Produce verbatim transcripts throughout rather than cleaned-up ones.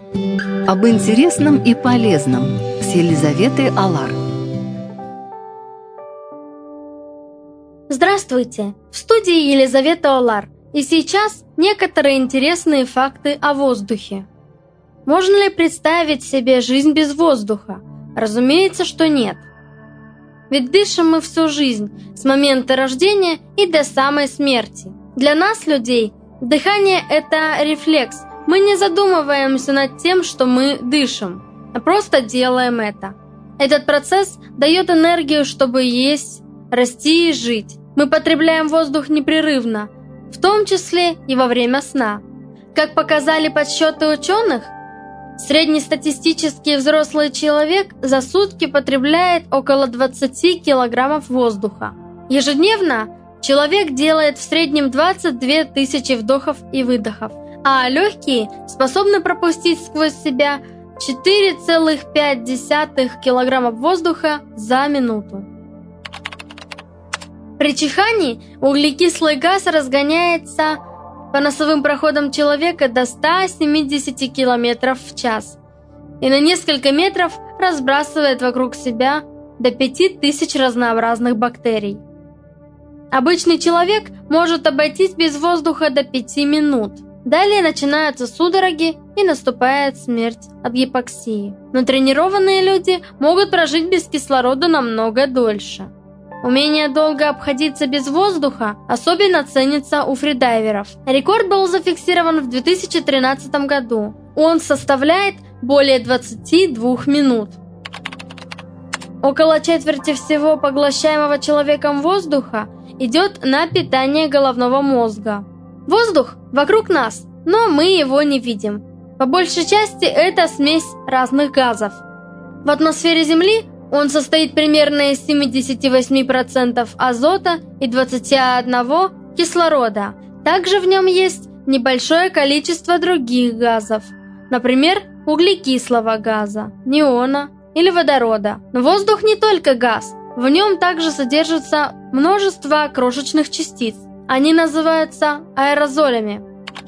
Об интересном и полезном с Елизаветой Алар. Здравствуйте! В студии Елизавета Алар. И сейчас некоторые интересные факты о воздухе. Можно ли представить себе жизнь без воздуха? Разумеется, что нет. Ведь дышим мы всю жизнь, с момента рождения и до самой смерти. Для нас, людей, дыхание – это рефлекс. Мы не задумываемся над тем, что мы дышим, а просто делаем это. Этот процесс дает энергию, чтобы есть, расти и жить. Мы потребляем воздух непрерывно, в том числе и во время сна. Как показали подсчеты ученых, среднестатистический взрослый человек за сутки потребляет около двадцати килограммов воздуха. Ежедневно человек делает в среднем двадцать две тысячи вдохов и выдохов, а легкие способны пропустить сквозь себя четыре целых пять десятых килограммов воздуха за минуту. При чихании углекислый газ разгоняется по носовым проходам человека до ста семидесяти километров в час и на несколько метров разбрасывает вокруг себя до пяти тысяч разнообразных бактерий. Обычный человек может обойтись без воздуха до пяти минут. Далее начинаются судороги и наступает смерть от гипоксии. Но тренированные люди могут прожить без кислорода намного дольше. Умение долго обходиться без воздуха особенно ценится у фридайверов. Рекорд был зафиксирован в две тысячи тринадцатом году. Он составляет более двадцати двух минут. Около четверти всего поглощаемого человеком воздуха идет на питание головного мозга. Воздух вокруг нас, но мы его не видим. По большей части это смесь разных газов. В атмосфере Земли он состоит примерно из семидесяти восьми процентов азота и двадцати одного процента кислорода. Также в нем есть небольшое количество других газов, например, углекислого газа, неона или водорода. Но воздух не только газ, в нем также содержится множество крошечных частиц. Они называются аэрозолями.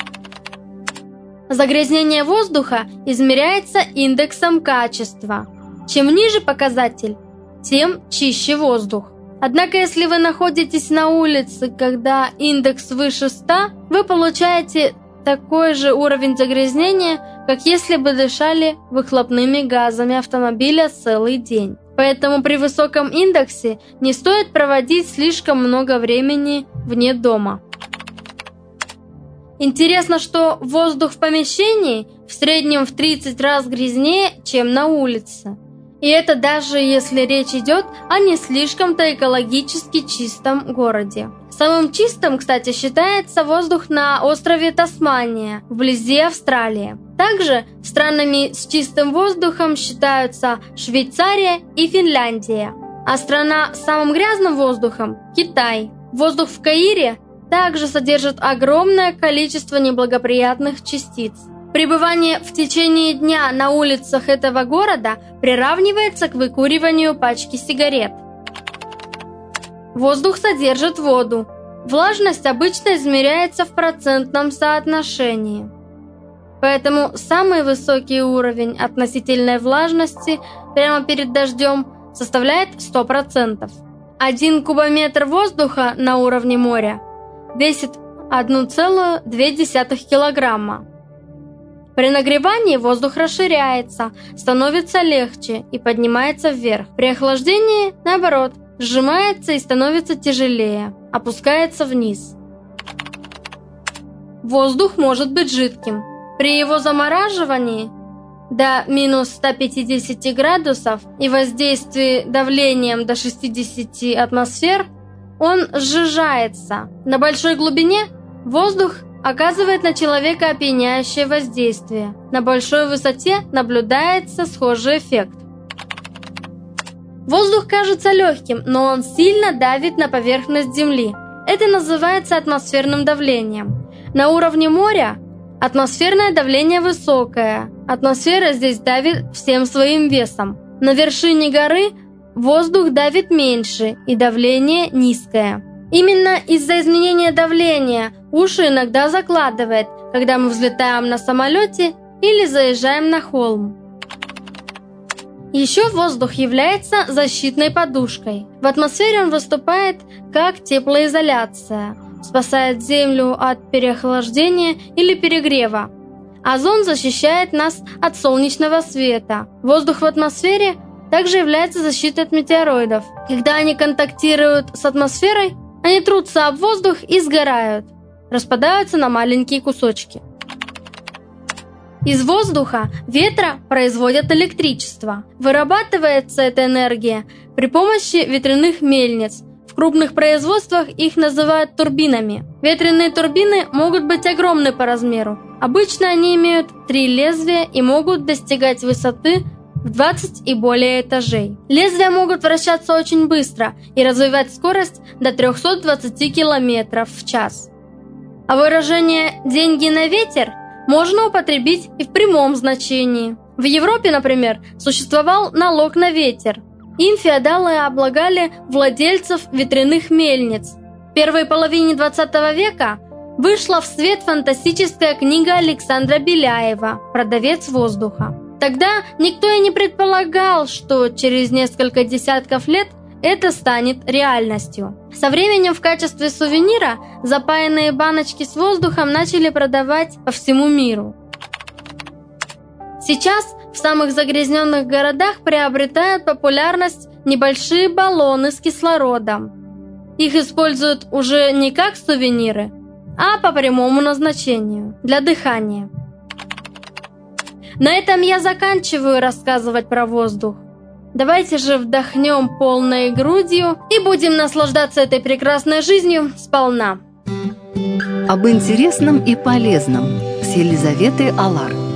Загрязнение воздуха измеряется индексом качества. Чем ниже показатель, тем чище воздух. Однако, если вы находитесь на улице, когда индекс выше ста, вы получаете такой же уровень загрязнения, как если бы дышали выхлопными газами автомобиля целый день. Поэтому при высоком индексе не стоит проводить слишком много времени вне дома. Интересно, что воздух в помещении в среднем в тридцать раз грязнее, чем на улице. И это даже если речь идет о не слишком-то экологически чистом городе. Самым чистым, кстати, считается воздух на острове Тасмания, вблизи Австралии. Также странами с чистым воздухом считаются Швейцария и Финляндия. А страна с самым грязным воздухом – Китай. Воздух в Каире также содержит огромное количество неблагоприятных частиц. Пребывание в течение дня на улицах этого города приравнивается к выкуриванию пачки сигарет. Воздух содержит воду. Влажность обычно измеряется в процентном соотношении. Поэтому самый высокий уровень относительной влажности прямо перед дождем составляет сто процентов. Один кубометр воздуха на уровне моря весит одна целая две десятых килограмма. При нагревании воздух расширяется, становится легче и поднимается вверх. При охлаждении, наоборот, сжимается и становится тяжелее, опускается вниз. Воздух может быть жидким. При его замораживании до минус ста пятидесяти градусов и воздействии давлением до шестидесяти атмосфер он сжижается. На большой глубине воздух оказывает на человека опьяняющее воздействие. На большой высоте наблюдается схожий эффект. Воздух кажется легким, но он сильно давит на поверхность Земли. Это называется атмосферным давлением. На уровне моря атмосферное давление высокое. Атмосфера здесь давит всем своим весом. На вершине горы воздух давит меньше и давление низкое. Именно из-за изменения давления уши иногда закладывает, когда мы взлетаем на самолете или заезжаем на холм. Еще воздух является защитной подушкой. В атмосфере он выступает как теплоизоляция, спасает Землю от переохлаждения или перегрева. Озон защищает нас от солнечного света. Воздух в атмосфере также является защитой от метеороидов. Когда они контактируют с атмосферой, они трутся об воздух и сгорают, распадаются на маленькие кусочки. Из воздуха ветра производят электричество. Вырабатывается эта энергия при помощи ветряных мельниц. В крупных производствах их называют турбинами. Ветряные турбины могут быть огромны по размеру. Обычно они имеют три лезвия и могут достигать высоты в двадцать и более этажей. Лезвия могут вращаться очень быстро и развивать скорость до триста двадцать километров в час. А выражение «деньги на ветер» можно употребить и в прямом значении. В Европе, например, существовал налог на ветер. Им феодалы облагали владельцев ветряных мельниц. В первой половине двадцатого века вышла в свет фантастическая книга Александра Беляева «Продавец воздуха». Тогда никто и не предполагал, что через несколько десятков лет это станет реальностью. Со временем в качестве сувенира запаянные баночки с воздухом начали продавать по всему миру. Сейчас в самых загрязненных городах приобретают популярность небольшие баллоны с кислородом. Их используют уже не как сувениры, а по прямому назначению – для дыхания. На этом я заканчиваю рассказывать про воздух. Давайте же вдохнем полной грудью и будем наслаждаться этой прекрасной жизнью сполна. Об интересном и полезном с Елизаветой Алар.